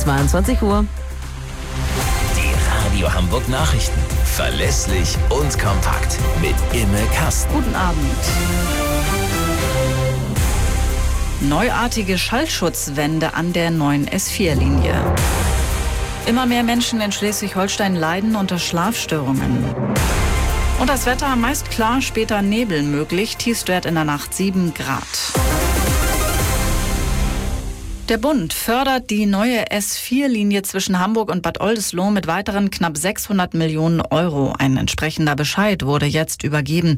22 Uhr. Die Radio Hamburg Nachrichten. Verlässlich und kompakt. Mit Imme Kasten. Guten Abend. Neuartige Schallschutzwände an der neuen S4-Linie. Immer mehr Menschen in Schleswig-Holstein leiden unter Schlafstörungen. Und das Wetter meist klar, später Nebel möglich. Tiefstwert in der Nacht 7 Grad. Der Bund fördert die neue S4-Linie zwischen Hamburg und Bad Oldesloe mit weiteren knapp 600 Millionen Euro. Ein entsprechender Bescheid wurde jetzt übergeben.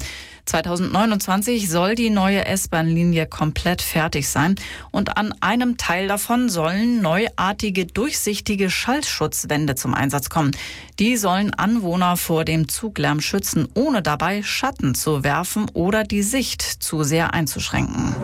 2029 soll die neue S-Bahn-Linie komplett fertig sein. Und an einem Teil davon sollen neuartige, durchsichtige Schallschutzwände zum Einsatz kommen. Die sollen Anwohner vor dem Zuglärm schützen, ohne dabei Schatten zu werfen oder die Sicht zu sehr einzuschränken.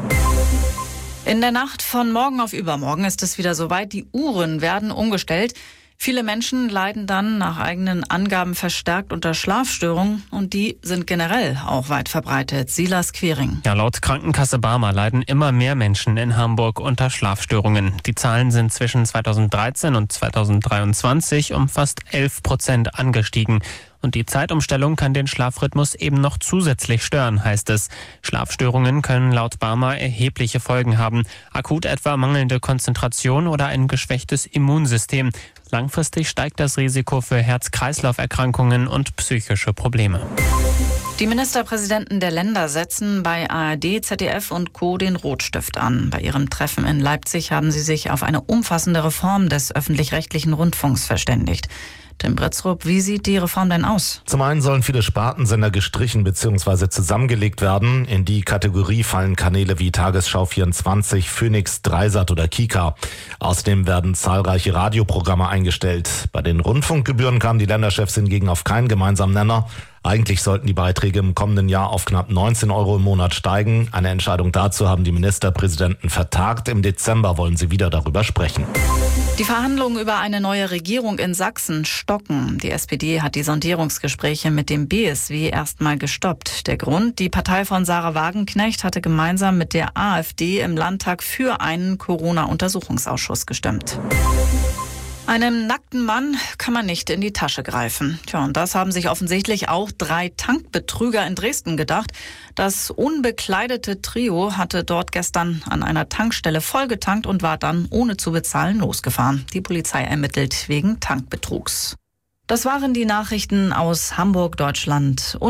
In der Nacht von morgen auf übermorgen ist es wieder soweit. Die Uhren werden umgestellt. Viele Menschen leiden dann nach eigenen Angaben verstärkt unter Schlafstörungen und die sind generell auch weit verbreitet. Silas Quering. Ja, laut Krankenkasse Barmer leiden immer mehr Menschen in Hamburg unter Schlafstörungen. Die Zahlen sind zwischen 2013 und 2023 um fast 11% angestiegen. Und die Zeitumstellung kann den Schlafrhythmus eben noch zusätzlich stören, heißt es. Schlafstörungen können laut Barmer erhebliche Folgen haben. Akut etwa mangelnde Konzentration oder ein geschwächtes Immunsystem. Langfristig steigt das Risiko für Herz-Kreislauf-Erkrankungen und psychische Probleme. Die Ministerpräsidenten der Länder setzen bei ARD, ZDF und Co. den Rotstift an. Bei ihrem Treffen in Leipzig haben sie sich auf eine umfassende Reform des öffentlich-rechtlichen Rundfunks verständigt. Tim Britzrup, wie sieht die Reform denn aus? Zum einen sollen viele Spartensender gestrichen bzw. zusammengelegt werden. In die Kategorie fallen Kanäle wie Tagesschau 24, Phoenix, Dreisat oder Kika. Außerdem werden zahlreiche Radioprogramme eingestellt. Bei den Rundfunkgebühren kamen die Länderchefs hingegen auf keinen gemeinsamen Nenner. Eigentlich sollten die Beiträge im kommenden Jahr auf knapp 19 Euro im Monat steigen. Eine Entscheidung dazu haben die Ministerpräsidenten vertagt. Im Dezember wollen sie wieder darüber sprechen. Die Verhandlungen über eine neue Regierung in Sachsen stocken. Die SPD hat die Sondierungsgespräche mit dem BSW erstmal gestoppt. Der Grund: Die Partei von Sarah Wagenknecht hatte gemeinsam mit der AfD im Landtag für einen Corona-Untersuchungsausschuss gestimmt. Einem nackten Mann kann man nicht in die Tasche greifen. Tja, und das haben sich offensichtlich auch 3 Tankbetrüger in Dresden gedacht. Das unbekleidete Trio hatte dort gestern an einer Tankstelle vollgetankt und war dann ohne zu bezahlen losgefahren. Die Polizei ermittelt wegen Tankbetrugs. Das waren die Nachrichten aus Hamburg, Deutschland.